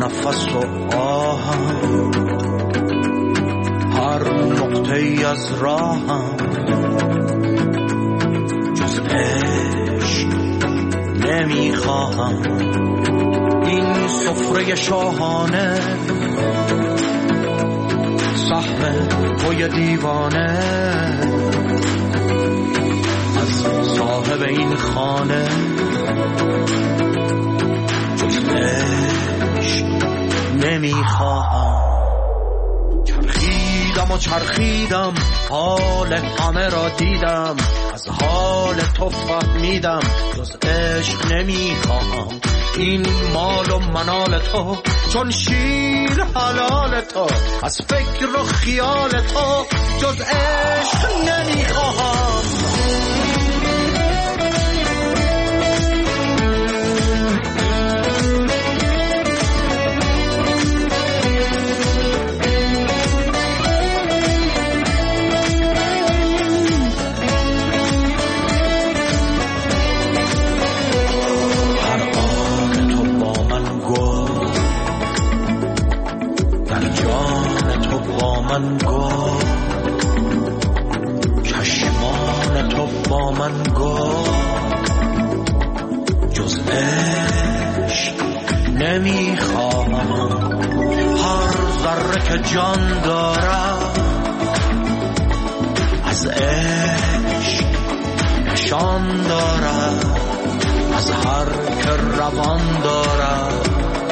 نفس و آهم، هر نقطه از راهم، جز عشق نمیخواهم. این سفره شاهانه، سهم توی دیوانه، از صاحب این خانه، جز عشق نمیخواهم. چرخیدم و چرخیدم، حال همه را دیدم، از حال تو فهمیدم، جز عشق نمیخواهم. این مال و منال تو، چون شیر حلال تو، از فکر و خیال تو، جز عشق نمیخواهم. من گفت چشمان تو با من گفت، جز عشق نمیخواهم. هر ذره که جان دارد از عشق نشان دارد، از هر که روان دارد،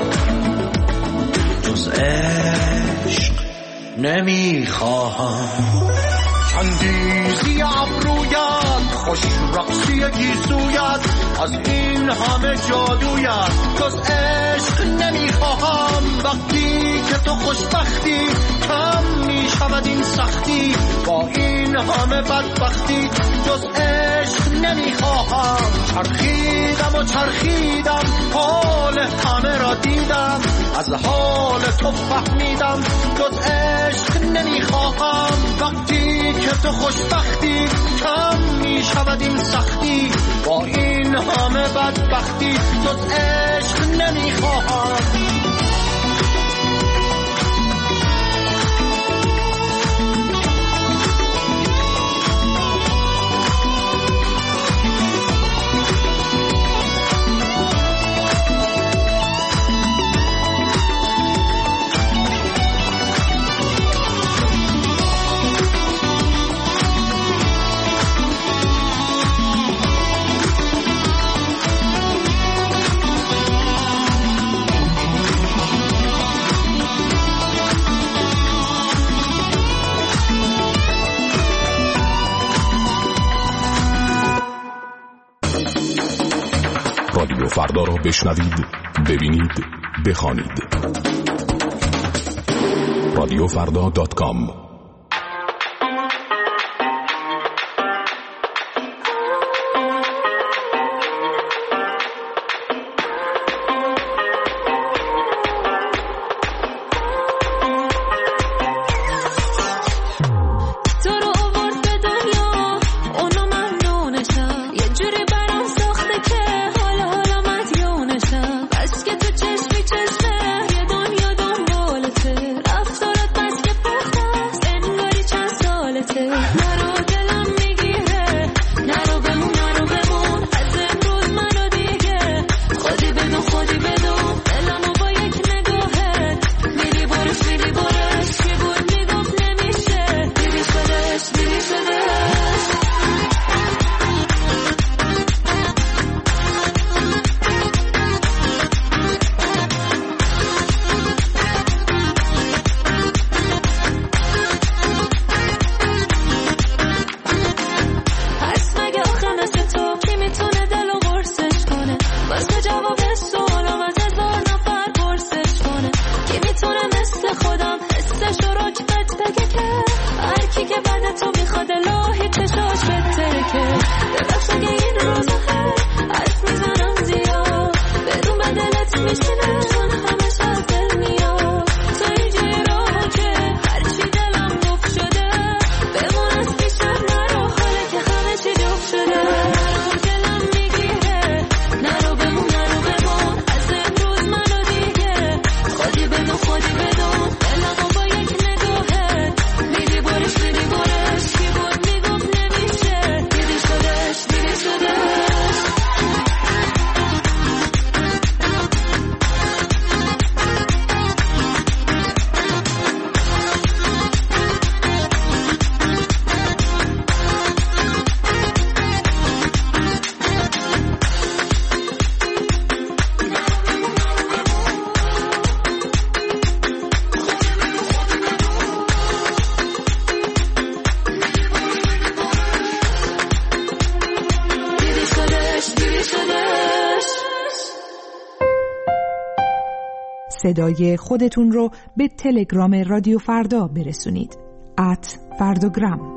جز عشق نمیخواهم. چندیزی ابرویت، خوش رقصی گیسویت، از این همه جادویت، جز عشق نمیخواهم. وقتی که تو خوشبختی، کم میشود این سختی، با این همه بدبختی، جز عشق نمیخواهم. چرخیدم و چرخیدم، حال همه را دیدم، از حال تو فهمیدم، جز عشق نمیخواهم. وقتی که تو خوشبختی، کم میشود این سختی، با این همه بدبختی، جز عشق نمیخواهم. رادیو فردا را بشنوید، ببینید، بخوانید. radiofrda.com صدای خودتون رو به تلگرام رادیو فردا برسونید. @فرداگرام.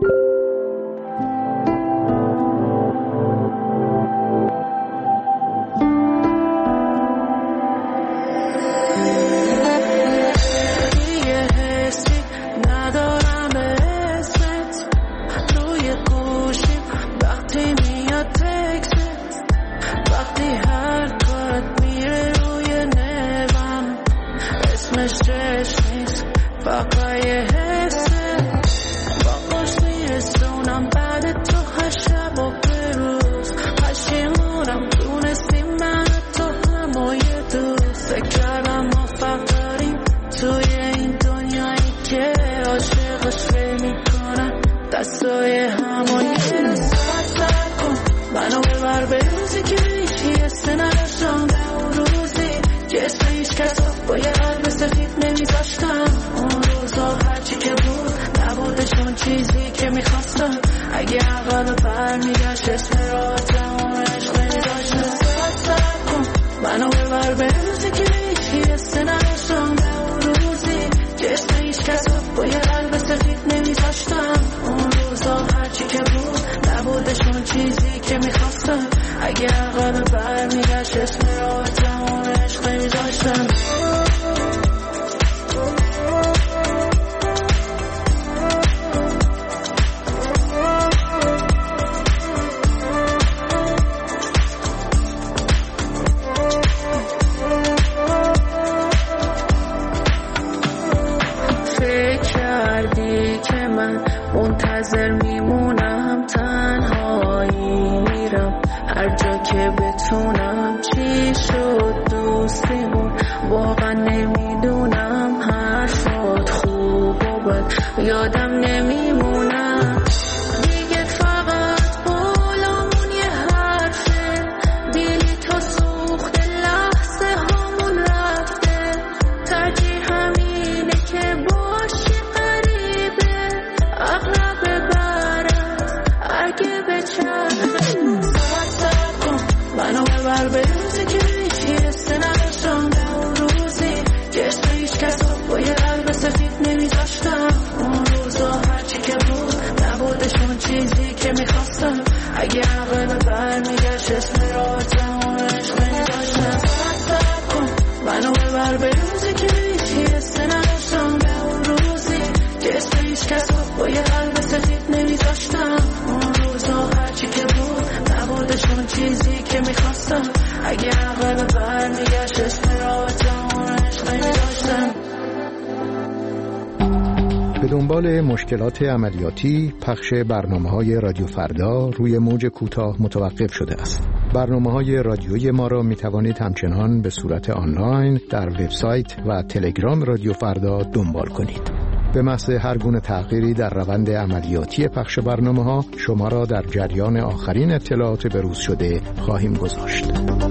به دنبال مشکلات عملیاتی، پخش برنامه‌های رادیو فردا روی موج کوتاه متوقف شده است. برنامه‌های رادیویی ما را می‌توانید همچنان به صورت آنلاین در وبسایت و تلگرام رادیو فردا دنبال کنید. به محض هر گونه تغییری در روند عملیاتی پخش برنامه‌ها شما را در جریان آخرین اطلاعات بروز شده خواهیم گذاشت.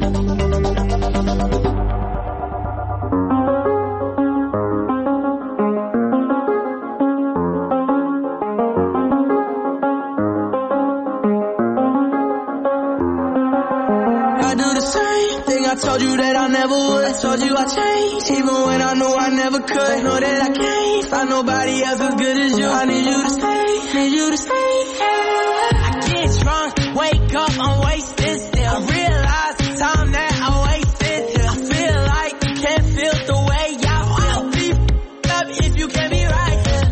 I told you that I never would. I told you I changed, even when I knew I never could. Know that I can't find nobody else as good as you. I need you to stay, need you to stay. I get drunk, wake up, I'm wasted still. I realize the time that I wasted here. I feel like you can't feel the way I feel. I'll be up if you can't be right here.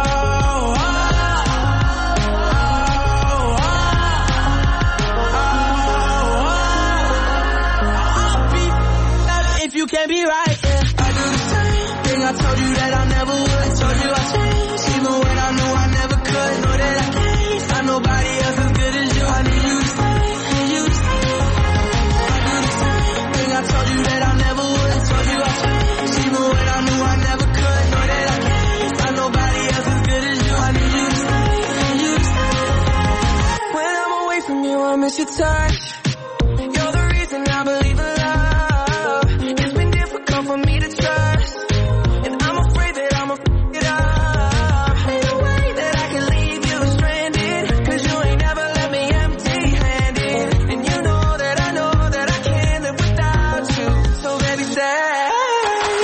You can't be right, yeah. I do the same thing I told you that I never would. I told you I changed, even when I knew I never could. Know that I can't find nobody else as good as you. I need you to stay, need you to stay. I do the same thing I told you that I never would. I told you I changed, even when I knew I never could. Know that I can't find nobody else as good as you. I need you to stay, need you to stay. When I'm away from you, I miss your touch. You're the reason I believe in love. For me to trust, and I'm afraid that I'ma f*** it up. Ain't no way that I can leave you stranded, 'cause you ain't never let me empty-handed. And you know that I can't live without you. So baby, stay.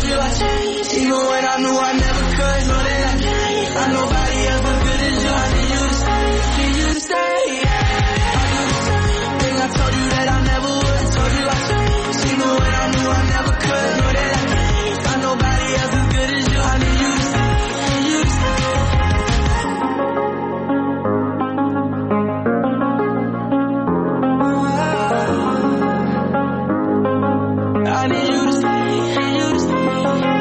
told you I changed, even when I knew I never could. Know that I can't find nobody else as good as you. I need you to stay, need you to stay. I do the same thing I told you that I never would. Told you I changed, even when I knew I never could. Know that I can't find nobody else as good as you. I need you to stay, need you to stay. I need you to stay, need you to stay.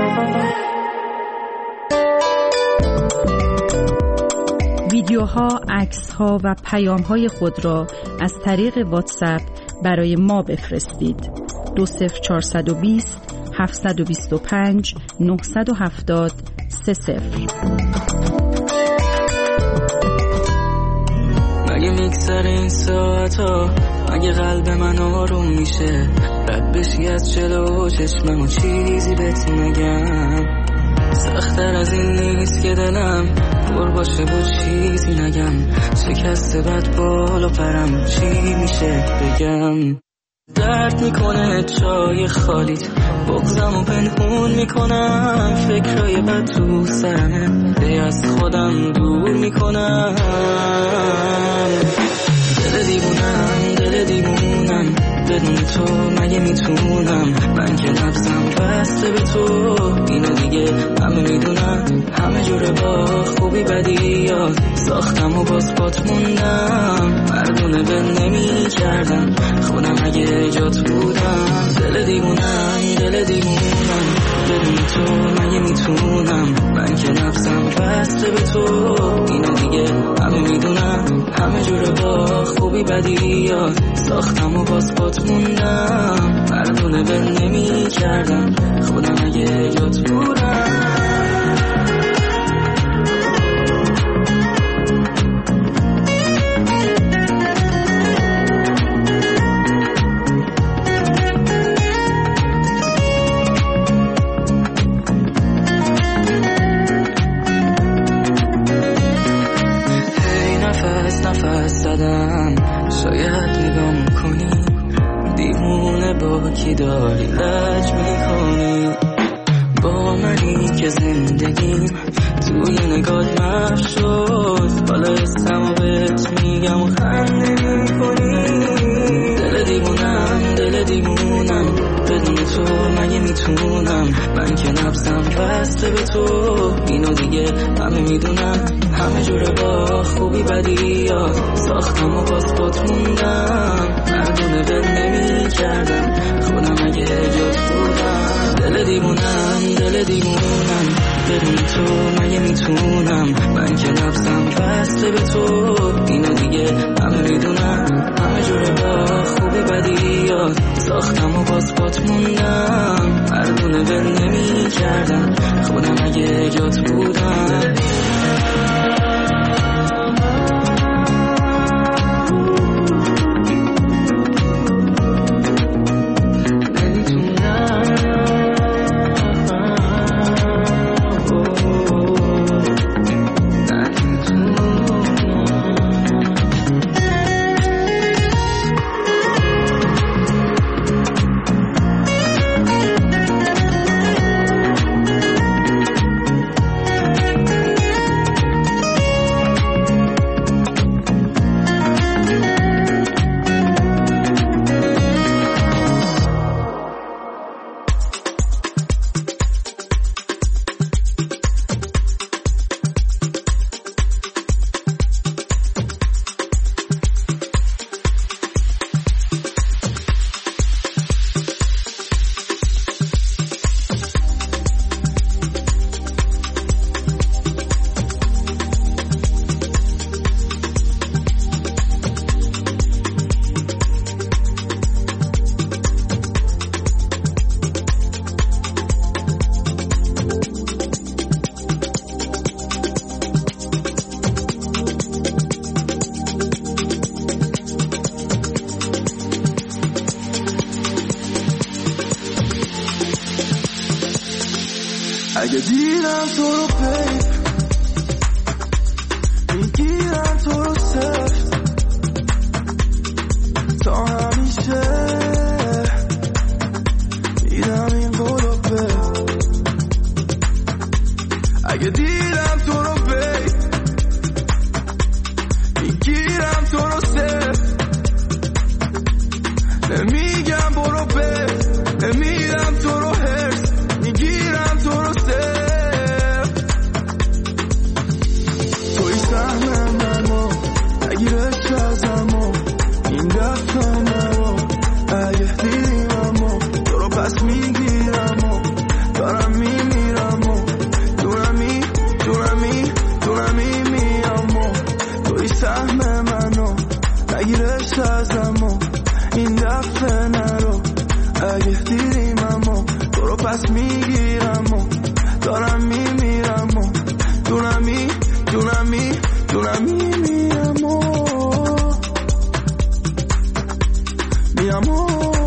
ویدیوها، عکس‌ها و پیام‌های خود را از طریق واتساپ برای ما بفرستید. 20420 725 970 30. مگه میگذره این ساعتا، مگه قلب من آروم میشه، رد بشی از جلو چشمم و چیزی بهت نگم. سخت‌تر از این نیست که دلم پر باشه و چیزی نگم. شکسته بد بالا پرم، چی میشه بگم؟ درد میکنه چای خالیت، بغضم و پنهون میکنم. فکرای بد تو سرمه، دی از خودم دور میکنم. دل دیوونم، دل دیوونم، بدون تو مگه میتونم؟ من که نبضم بسته به تو، اینو دیگه همه میدونم. همه جوره با خوبی بدی یاد ساختم و باز پات موندم. مردونه بل نمی کردم خودم اگه جات بودم. دل دیوونم، دل دیوونم، بدون تو مگه میتونم؟ من که نبضم بسته به تو، اینو دیگه همه میدونم. همه جوره با خوبی بدی یاد ساختم و باز پات موندم. مردونه بل نمی کردم خودم اگه جات بودم. نفس زدم، شاید نگام کنی دیوونه با کی داری لج میکنی. با منی که زندگیم توی نگات محو شد، حالا اسمو بهت میگم و خنده میکنی. دل دیوونم، دل دیوونم، بدون تو مگه میتونم؟ من که نبضم بسته به تو، اینو دیگه همه میدونم. همه جوره با خوبی بدی یاد ساختم و باز پات موندم. مردونه بل نمی کردم خودم اگه جات بودم. دل دیوونم، دل دیوونم، بدون تو مگه میتونم؟ من که نبضم بسته به تو، اینو دیگه همه میدونم. همه جوره با خوبی بدی یاد ساختم و باز پات موندم. مردونه بل نمی کردم خودم اگه جات بودم. اگه دیدم تو رو پیف میگیرم تو رو صرف تا همیشه میدم این قلوبه پس میگیرم و دارم میمیرم و دونم میمیرم و میرم و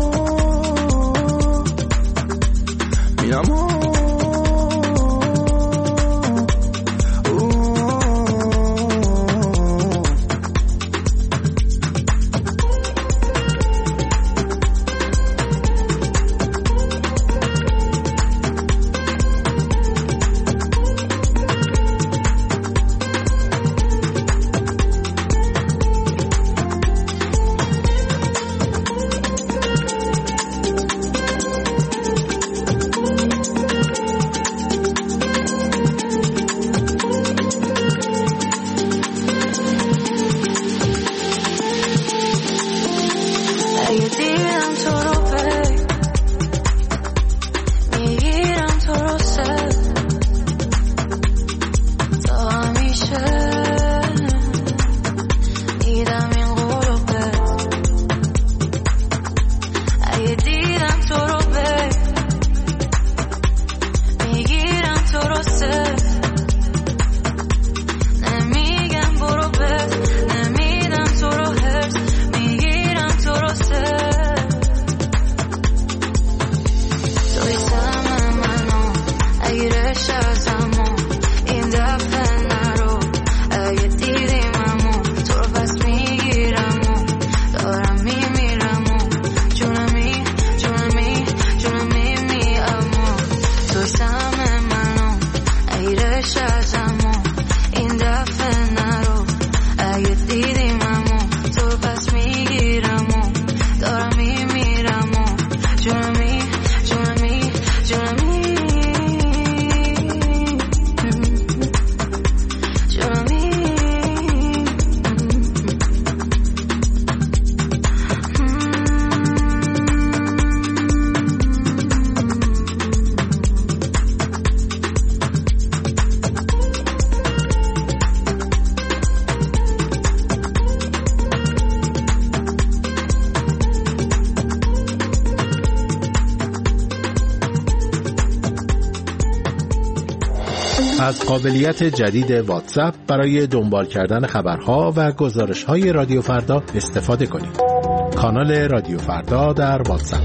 از قابلیت جدید واتساپ برای دنبال کردن خبرها و گزارش‌های رادیو فردا استفاده کنید. کانال رادیو فردا در واتساپ.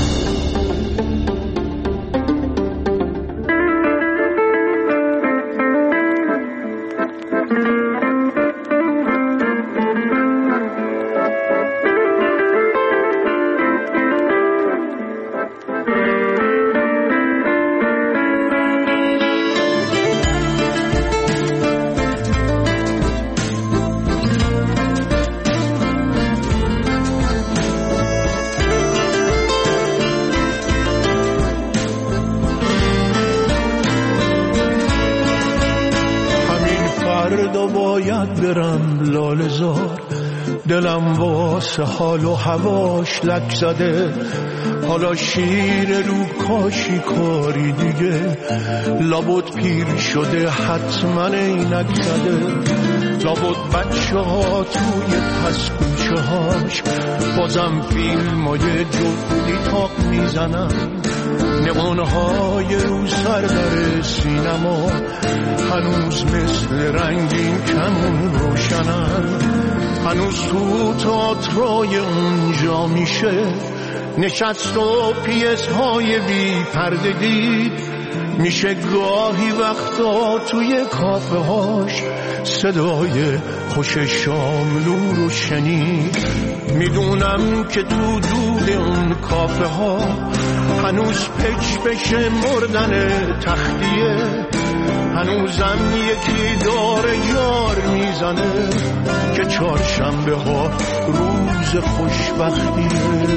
برم لاله زار، دلم واسه حال و هواش لک زده، حالا شیر رو کاشی کاری دیگه، لابد پیر شده حتما اینک زده، لابد بچه ها توی پس کوچه هاش بازم فیلم های جفتی تاق میزنن، نمانهای رو سر در سینما هنوز مثل رنگین کمون روشنن، هنوز تو تئاترای اونجا میشه نشست و پیس های بی پرده دید، میشه گاهی وقتا توی کافه هاش صدای خوش شاملو رو شنید. میدونم که تو دود اون کافه ها هنوز پچ بشه مردن تختیه، هنوزم یکی داره یار میزنه که چهارشنبه ها روز خوشبختیه.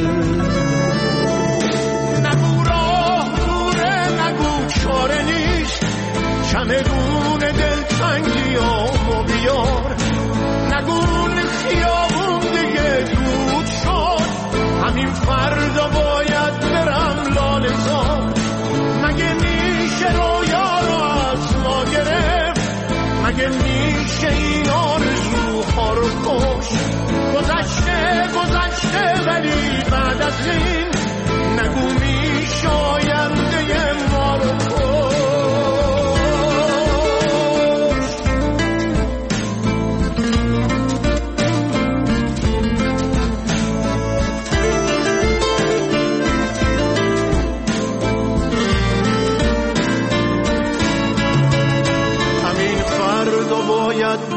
نگو راه دوره، نگو چاره نیست، چمدون دلتنگی آمو بیار، نگو خیابون دیگه دود شد، همین فردا باید برم لاله زار، مگه میشه رویا رو از ما گرفت، مگه میشه این آرزوها رو کش، گذشته ولی بعد از این نگو میشه آینده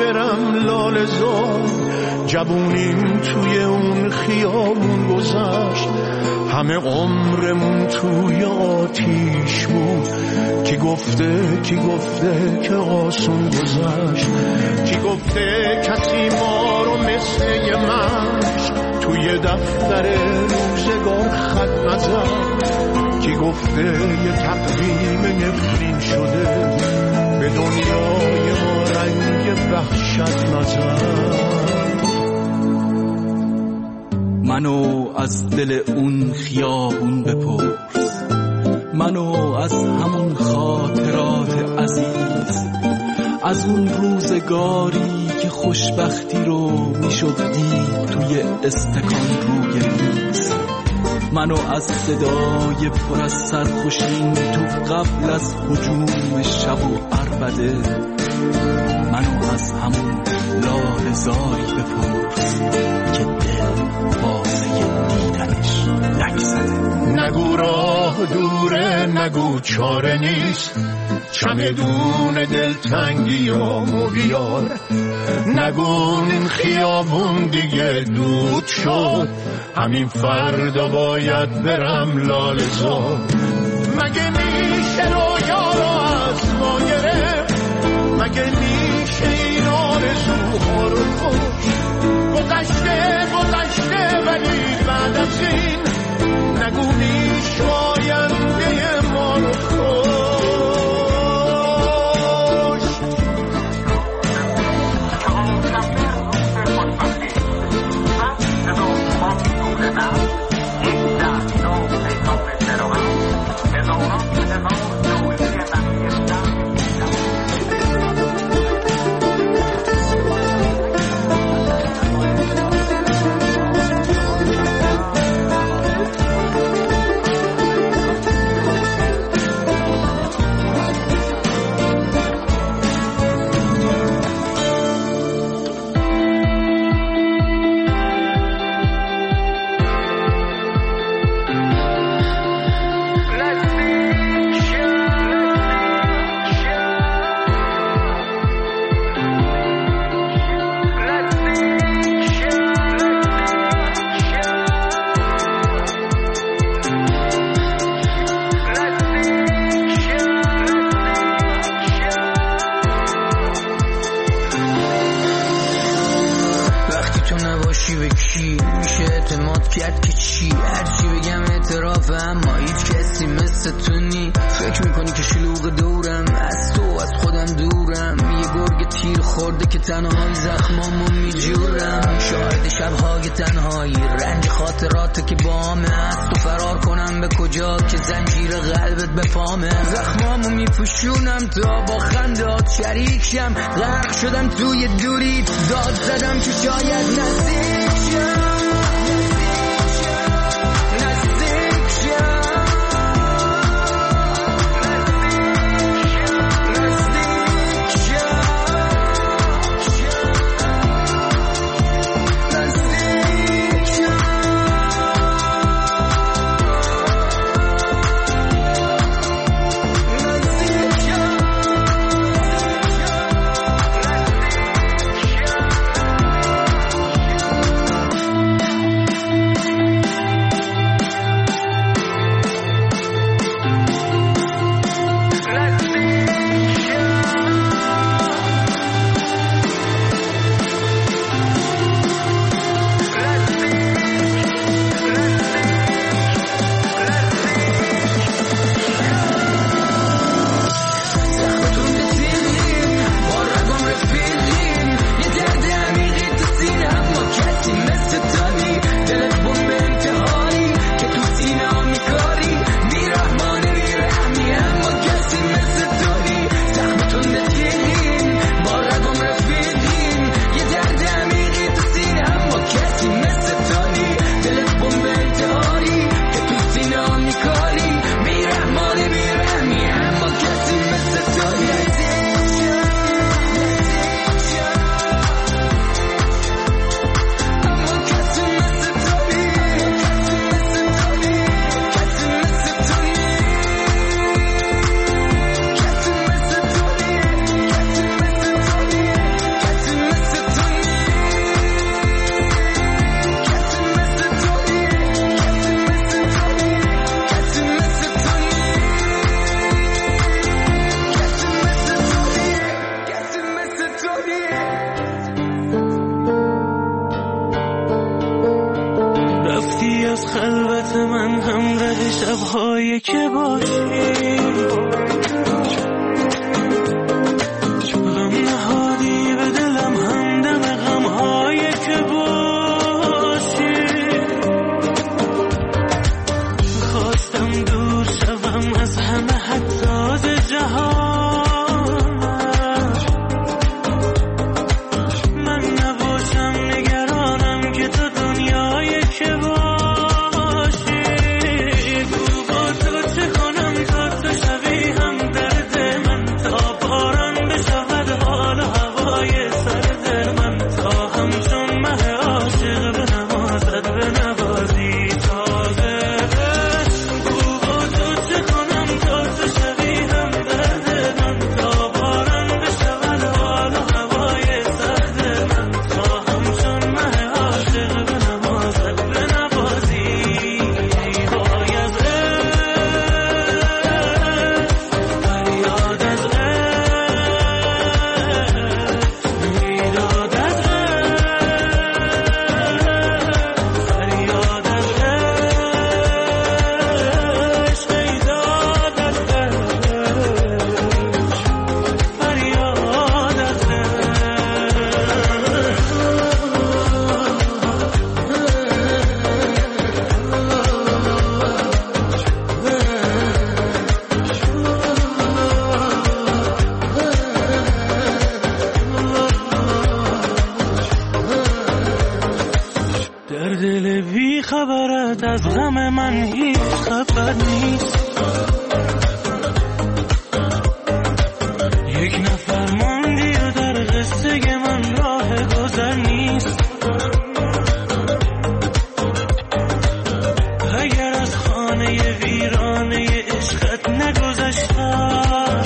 برم لاله زار. جوونیم توی اون خیابون گذشت، همه عمرمون توی آتیش بود. کی گفته که آسون گذشت؟ کی گفته کسی ما رو مثل یه مشق توی دفتر روزگار خط نزد؟ کی گفته یه تقویم نفرین شده به دنیای ما رنگ وحشت نزد؟ منو از دل اون خیابون بپرس، منو از همون خاطرات عزیز، از اون روزگاری که خوشبختی رو میشد دید توی استکان روی میز. منو از صدای پر از سرخوشی تو قبل از هجوم شب و عربده، منو از همون لاله زاری بپرس که دل واسه دیدنش لک زده. نگو راه دوره، نگو چاره نیست، چمدون دلتنگی و بیار. نگو این خیابون دیگه دود شد، همین فردا باید برم لاله زار. مگه میشه رویا رو از ما گرفت؟ مگه میشه این آرزوها رو کشت؟ گذشته ولی بعد از این نگو میشه آینده ما رو کشت. فکر میکنی که شلوغ دورم، از تو از خودم دورم، یه گرگ تیر خورده که تنهایی زخمامو میجورم. شاهد شبهای تنهایی، رنج خاطرات که بامه، از تو فرار کنم به کجا که زنجیر قلبت به پامه. زخمامو میپوشونم تا با خندات شریک شم، غرق شدم توی دوری، داد زدم که شاید نزدیک شم. فریاد از غم من هیچ خبر نیست. یک نفر ماندی و در قصه من راه گذر نیست. اگر از خانه ویرانه عشقت نگذشتم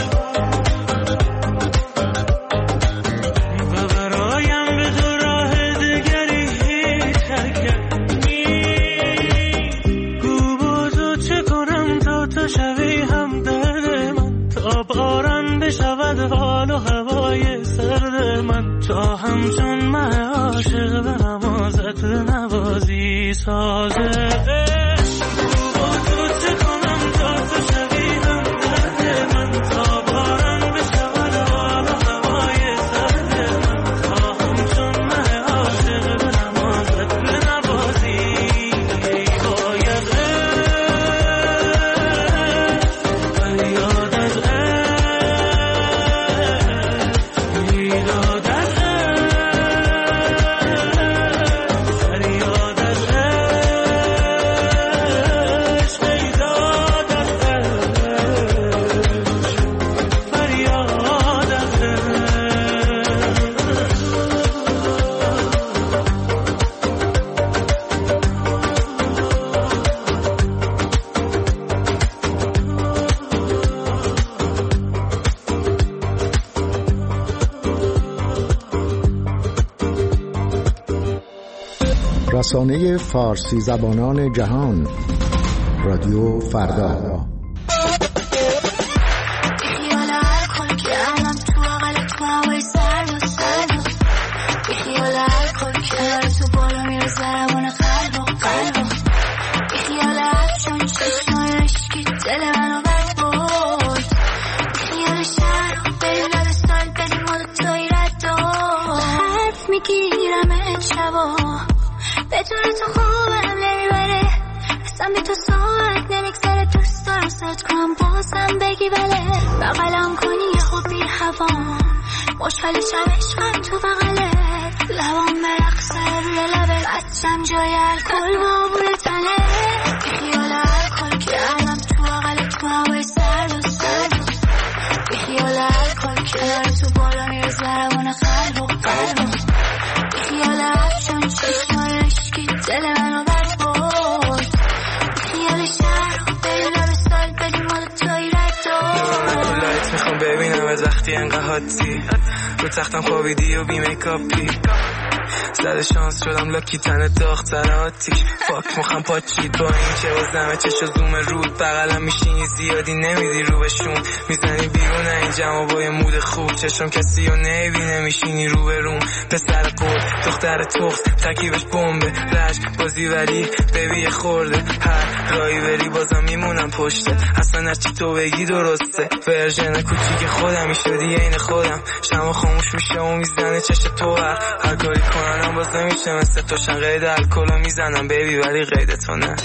و برایم به تو راه دگری هیچ حرکت نیست. گو با تو چه کنم تا تو شوی هم درد من، تا باران بشود حال و هوای سرد من، تا همچون من عاشق به نمازت نوازی سازه. رسانه فارسی زبانان جهان، رادیو فردا. بدون تو خوبم نمیبره، اصلا بی تو ساعت نمیگذره. دوست دارم سرت کنم بازم بگی بله، بغلم کنی یه خوب بی هوا، مشکل شب عشقم تو بغله، لبام برقصه روی لبه، بچم جای الکل بابور تنه. بیخیال الکل کردم تو بغل تو هوای سرد و سرد، بیخیال الکل کردم تو بالا میرز برمون قلب و قلب، بیخیال افشون چشمای عشقی دل منو بد بود، بیخیال شهر رو بریم لب سال بدیم مال توی رد لایت میخوام ببینم از وقتی انقدر حادی رو تختم خوابیدی و بی میکاپی، زده شانس شدم لاکی تن داغ تر آتیش، فاک مخم پاچید با این چه وزمه چش و زوم رود، بغلم میشینی زیادی نمیدی رو بشون، میزنی بیرون این جمع با یه مود خوب، چشم کسی رو نبینه میشینی رو به روم، پسر قول دختر تخت تکیبش بمبه رج بازی ولی ببی خورده، هر رایی بری بازم میمونم پشته، اصلا هرچی تو بگی درسته، ورژن کوچیک خودمی شدی عین خودم، شما خاموش میشه و میزنه چش تو هر کاری کنم باز نمیشه مثل تو، شن قید الکل میزنم بیبی ولی قید تو نه.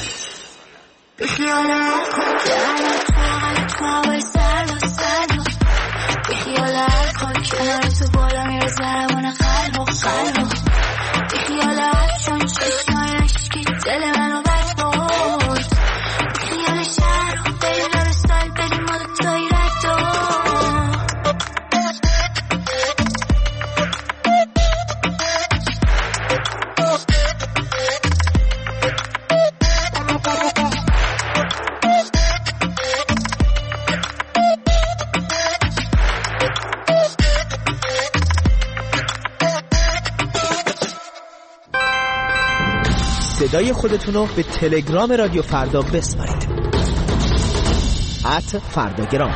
بیخیال الکل کردم تو بغل تو هوای سرد و سرد، بیخیال الکل کردم تو بالا میرز برمون قلب و قلب، بیخیال افشون چشمای عشقی دل منو بد بود، بیخیال شهر رو بریم لب سال بدیم مال توی رد. صدای خودتون رو به تلگرام رادیو فردا بسپارید. @فرداگرام.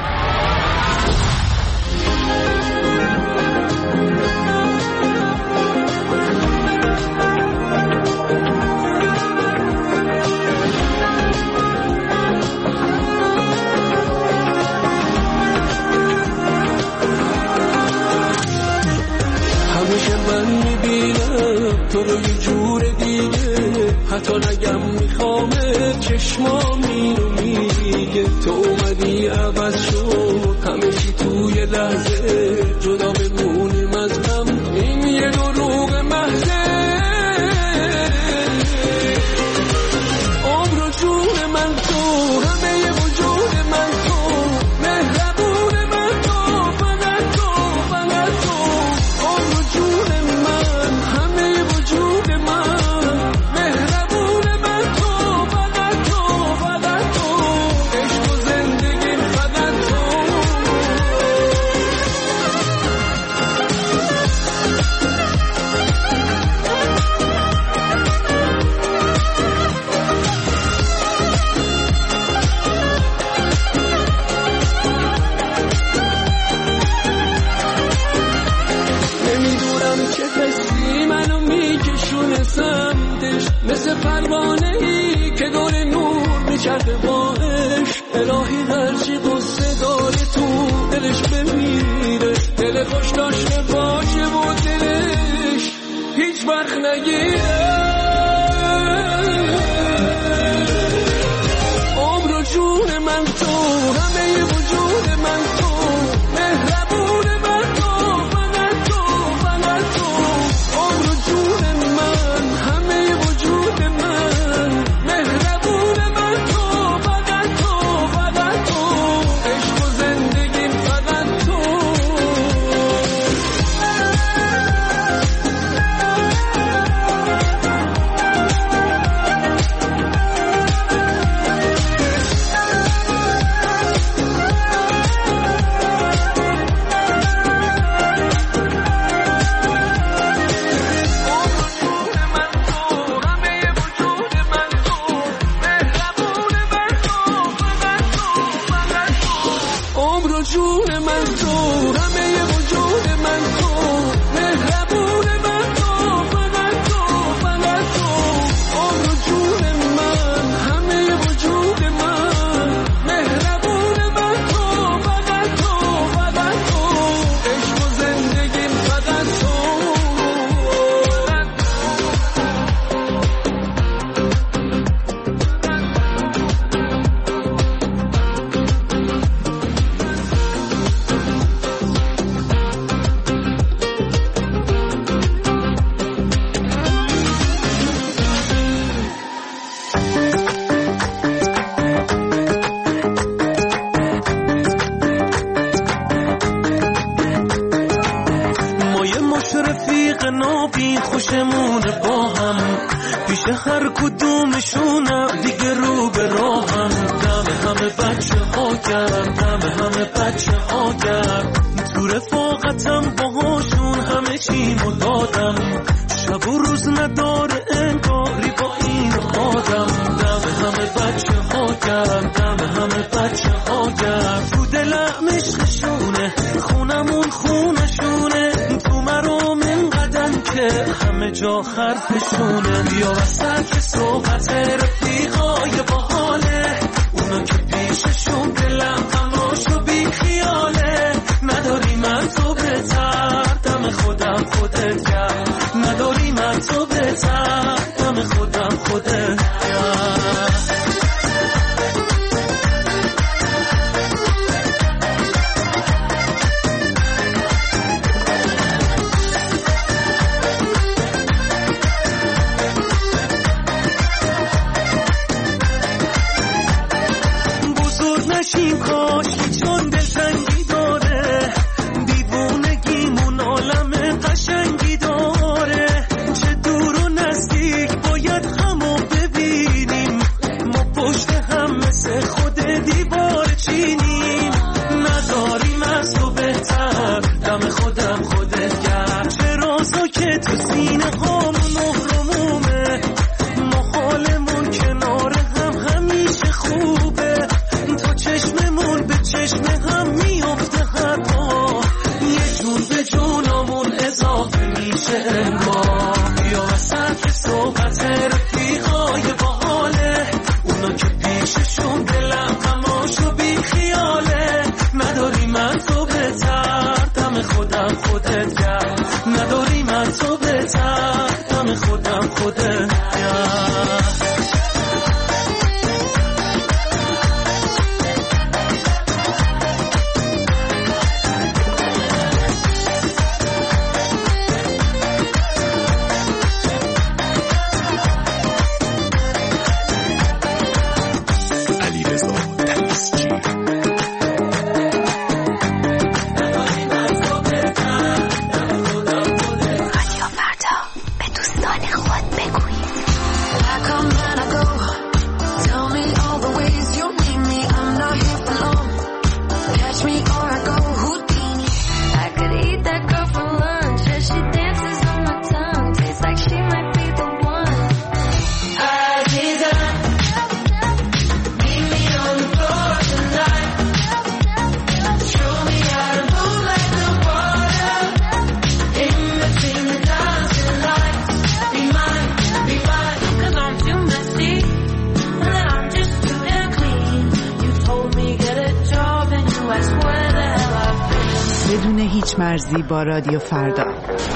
همیشه من میبینم تو رو یه جور دیگه، حتی نگم میخوامه چشمام اینو میگه، تو اومدی عوض شد همه چی توی لحظه، جدا بمونیم از هم این یه دروغ محضه. پروانه‌ای که دور نور میچرخه باش، الهی هرچی قصه داره تو دلش بمیره، دل خوش داشته باشه و دلش هیچ وقت نگیره. عمر و جون من تو، همه وجود من تو، مهربون من تو، فقط تو، فقط تو. عمر و جون من، همه وجود من، مهربون من تو، فقط تو، فقط تو. عشق و زندگیم فقط تو. جون من تو، همه وجود من تو، مهربون من تو، فقط تو، فقط تو. عمر و جون من، همه وجود من، مهربون من تو، فقط تو، فقط تو. عشق و زندگیم فقط تو. نابی خوشمونه با هم، پیش هر کدومشونم دیگه رو به راهم. دم همه بچه ها گرم، دم همه بچه ها گرم، تو رفاقتم باهاشون همه چیمو دادم. شب و روز نداره انگاری با این آدم. دم همه بچه ها گرم، دم همه بچه ها گرم، تو دلم عشقشونه، خونمون خونشونه، تو مرام اینقدر که همه جا حرفشونه. بیا وسط صحبت رفیقای باحاله، اونا که پیششون دلم غماشو بی خیاله. نداری من تو بهتر، دم خودم خودت کرد. نداری من تو بهتر، دم خودم خودت کرد. نشیم کاش چون دلتنگی داره، دیوونگیمون عالم قشنگی داره. چه دور و نزدیک باید همو ببینیم، ما پشت هم مثل خود دیوار چینیم. نداریم از تو بهتر، دم خودم خودت گرد. چه رازا که تو سینه هامون مهرمومه، ما حالمون کنار هم همیشه خوبه. چشممون به چشم هم میفته هر بار، یه جون به جونمون اضافه میشه انگار. یا وسط صحبت رفیقای باحاله، اونا که پیششون دلم غماشو بی خیاله. نداری من تو بهتر، دم خودم خودت کرد. نداری من تو بهتر، دم خودم خودت کرد. بدون هیچ مرزی با رادیو فردا.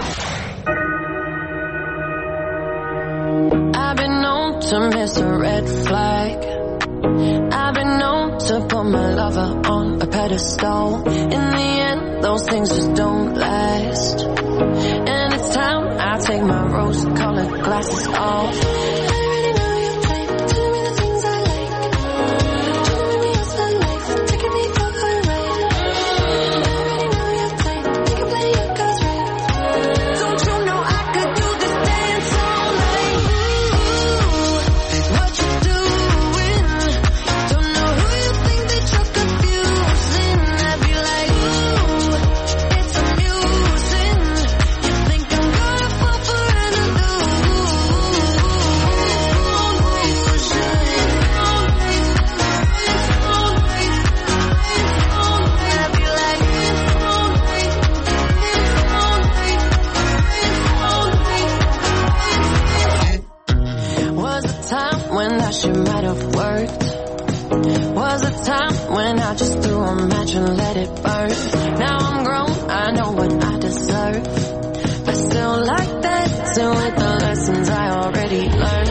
I've been known to miss a red flag. I've been known to put my lover on a pedestal. In the end, those things just don't last. And it's time I take my rose-colored glasses off. She might have worked. Was a time when I just threw a match and let it burn. Now I'm grown, I know what I deserve. But still like that, still with the lessons I already learned.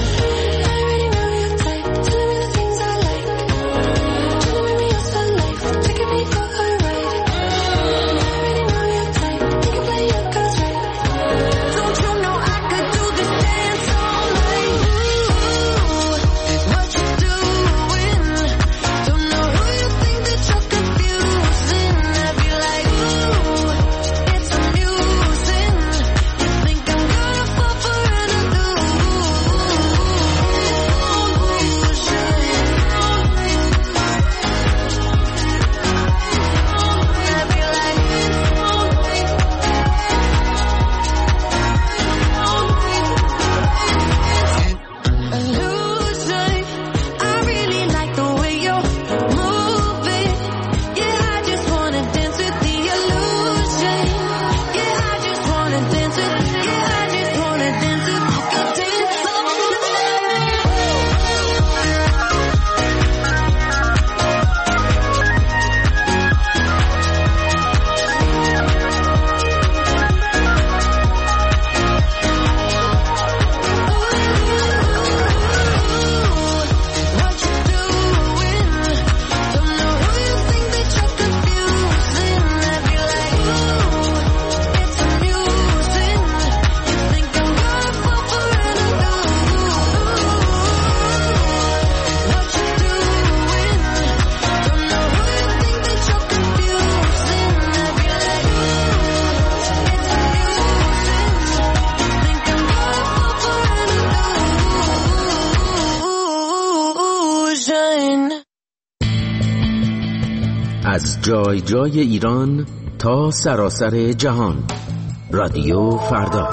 از جای جای ایران تا سراسر جهان، رادیو فردا.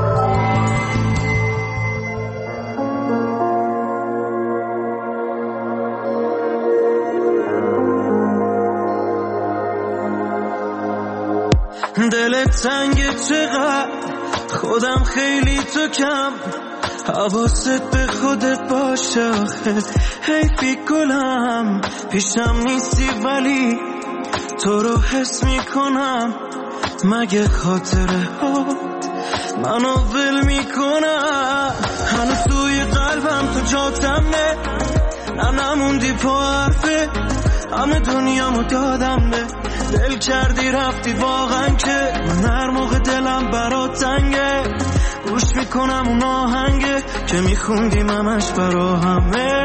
دلت تنگه چقدر، خودم خیلی تو کم، حواست به خودت باشه آخه حیفی گلم، پیشم نیستی ولی تو رو حس میکنم، مگه خاطره هات منو ول میکنم، هنوز توی قلبم تو جاتمه، نموندی پا حرفه، همه دنیامو دادم به دل کردی رفتی واقعا که من هر موقع دلم برات تنگه گوش میکنم اون آهنگه که میخوندیم همش برا همه،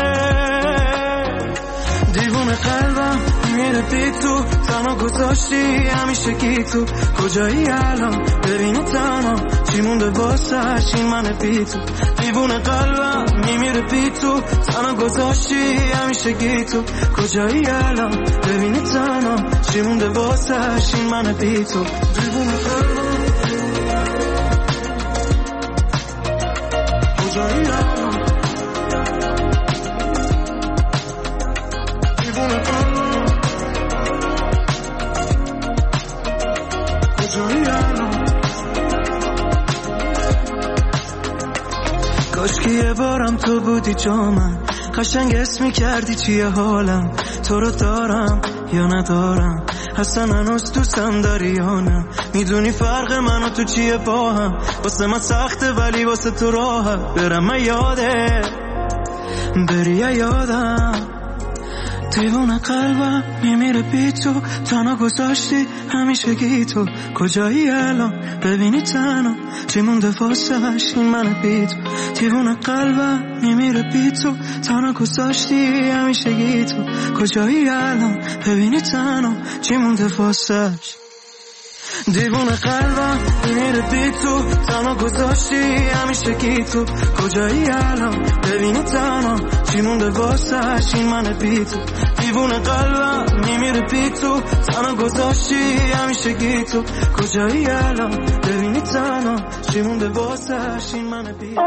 دیوونه قلبم میره بی تو، تنها گذاشتی همیشه گی تو، کجایی الان ببینه تنها چی مونده واسش این من بی تو، دیوونه قلبم میمیره بی تو، تنها گذاشتی همیشه گی تو، کجایی الان ببینه تنها چی مونده واسش این من بی تو، دیوونه قلبم کجایی الان دیوونه قلبم کجایی الان، کاشکی یه بارم تو بودی جا من، قشنگ اسم می‌کردی چیه حالم، تو رو دارم یا ندارم، اصلا هنوز دوستم داری یا نه؟ میدونی فرق من و تو چیه با هم؟ واسه من سخته ولی واسه تو راحت. برم من یاده بری یادم، دیوونه قلبم میمیره بی تو. تنها گذاشتی همیشگی تو. کجایی الان ببینی تنها چی مونده واسش این من بی تو. دیوونه قلبم میمیره بی تو. تنها گذاشتی همیشگی تو. کجایی الان ببینی تنها چی مونده واسش. دیوونه قلبم میمیره بی تو. تنها گذاشتی همیشگی تو. کجایی الان ببینی تنها چی مونده واسش این من بی تو. دیوونه قلبم میمیره بی تو. تنها گذاشتی همیشگی تو. کجایی الان ببینی تنها چی مونده واسش این من بی تو.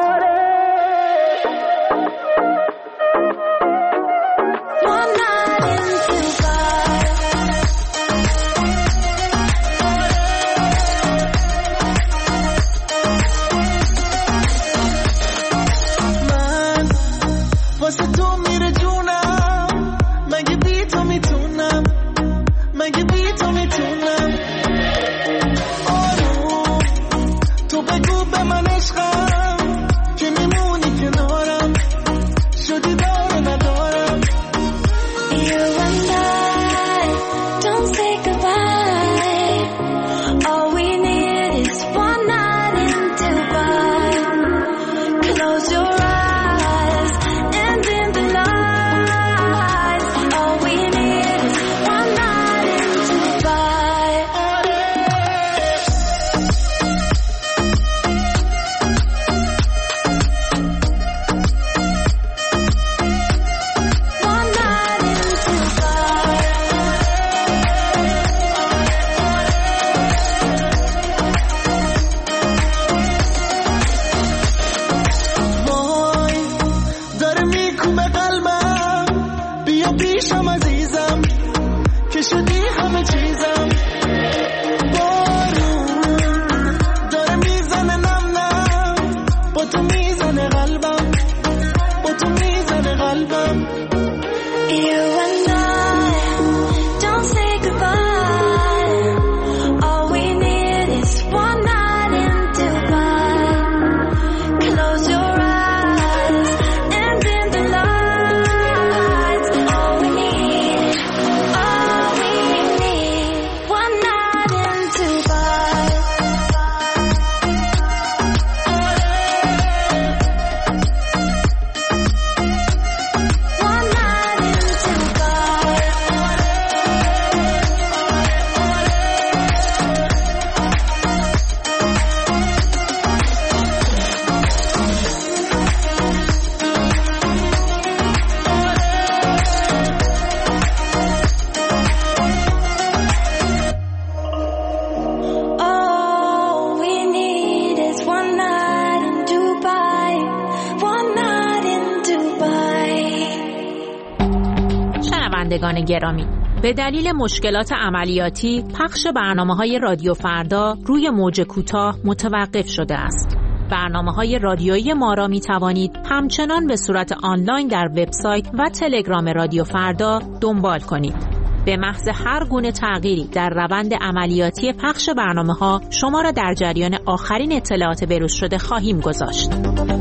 شنوندگان گرامی، به دلیل مشکلات عملیاتی پخش برنامه‌های رادیو فردا روی موج کوتاه متوقف شده است. برنامه‌های رادیویی ما را می‌توانید همچنان به صورت آنلاین در وبسایت و تلگرام رادیو فردا دنبال کنید. به محض هر گونه تغییری در روند عملیاتی پخش برنامه‌ها شما را در جریان آخرین اطلاعات بروز شده خواهیم گذاشت.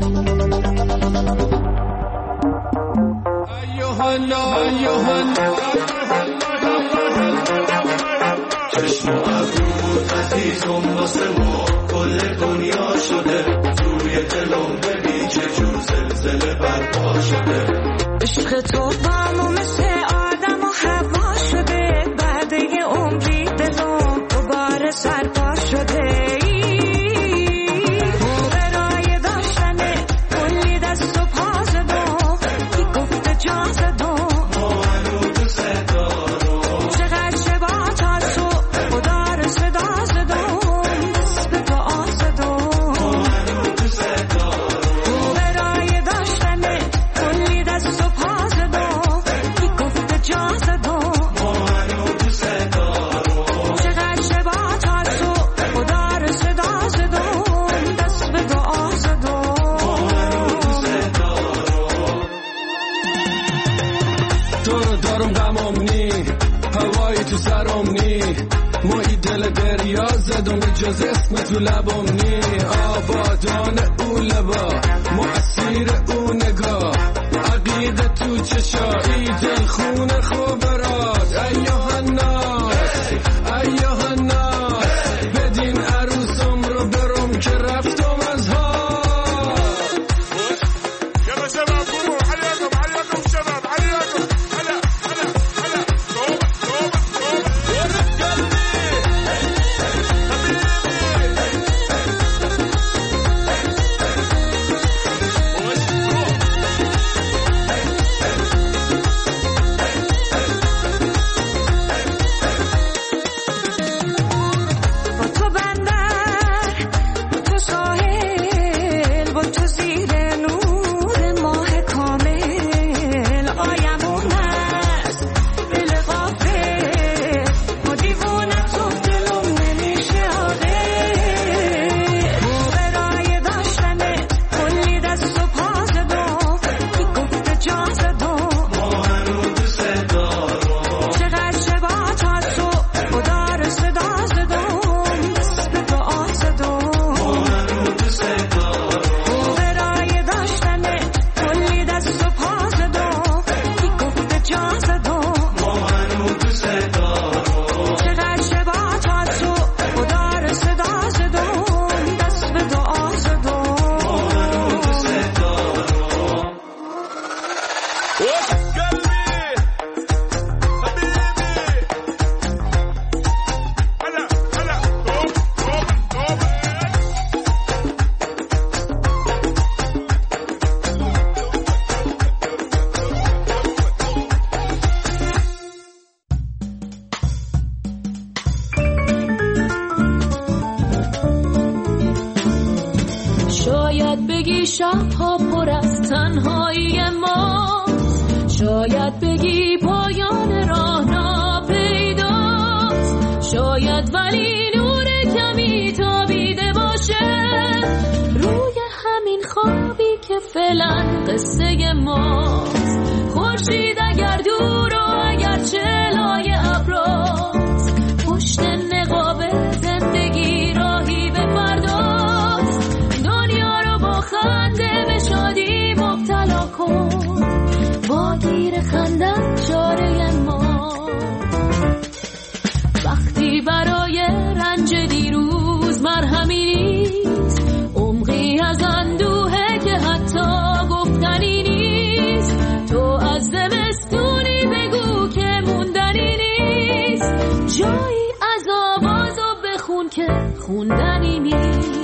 چشم و ابرود عزیزم واسه ما کل دنیا شده، توی دلم ببین چه جور زلزله برپا شده. عشق تو با ما مثل آدم و هوا شده، بعد یه عمری دلم دوباره سرپا شده. برای داشتن کلی دست و پا زدم، کی گفته جا زدم ما هنو دوست دارم. چقدر شبا تا تو خدا رو صدا زدم، دست به دعا زدم ما هنو دوست دارم. برای داشتن کلی دست و پا زدم، کی گفته دل دریا زدم جز اسم تو لبم نی آبادان او لبا مؤثیر او نگاه عقیده تو چشایی دل خون خوب راد ایوه الناس ایوه الناس بدین عروسم رو برم که رفتم از ها يلا شباب قوموا حياكم حياكم شباب حياكم هلا هلا هلا توبة توبة توبة شاید بگی شبها پر از تنهایی ماست، شاید بگی پایان راه ناپیداست، شاید ولی نور کمی تابیده باشه روی همین خوابی که فعلا قصه ماست. خورشید اگر دور و اگر چلای ابراست، پشت نقاب زندگی راهی به فرداست. دنیا رو با خنده به شادی مبتلا کن، با گیر خندن چاره ما. وقتی برای رنج دیروز مرهمی نیست، عمقی از اندوهه که حتی گفتنی نیست. تو از زمستونی بگو که موندنی نیست، جایی از آوازو بخون که خوندنی نیست.